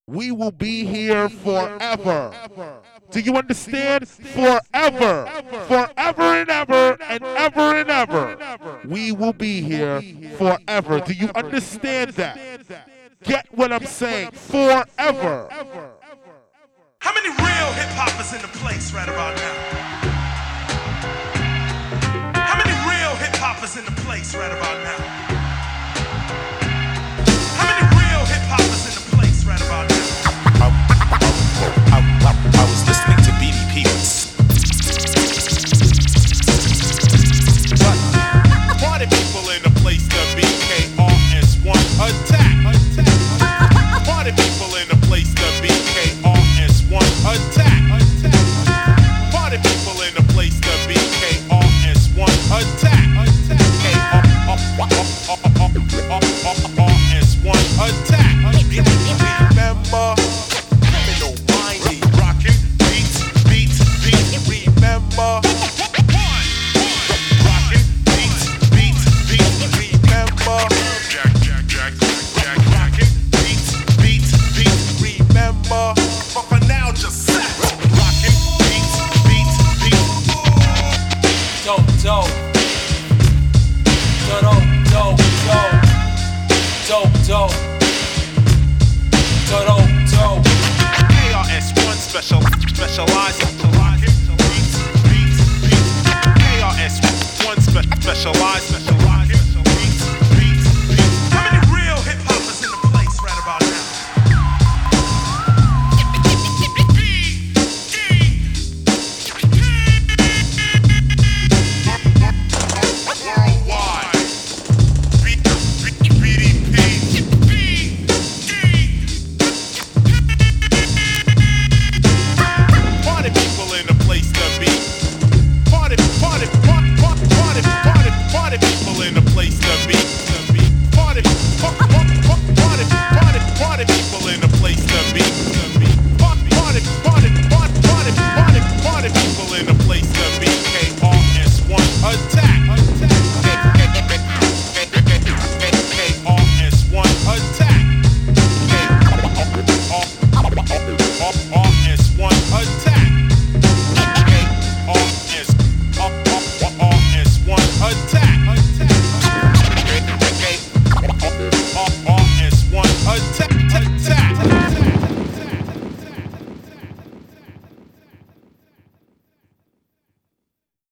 We will be here forever. Do you understand? Forever. Forever and ever and ever and ever. We will be here forever. Do you understand that? Get what I'm saying? Forever. How many real hip-hoppers in the place right about now? How many real hip-hoppers in the place right about now? How many real hip-hoppers in the place right about now? I was listening to BDP. Party people in the place, the BKRS-One attack. Party people in the place, the BKRS-One attack. Party people in the place, the BKRS-One attack. KRS-One attack. Remember, criminal mindy, rockin' beats. Remember, rockin' beats. Remember, rockin' beats. Remember, but for now just set. Rockin' beats. Dope. KRS-One specialized in rockin' beats. KRS-One specialized in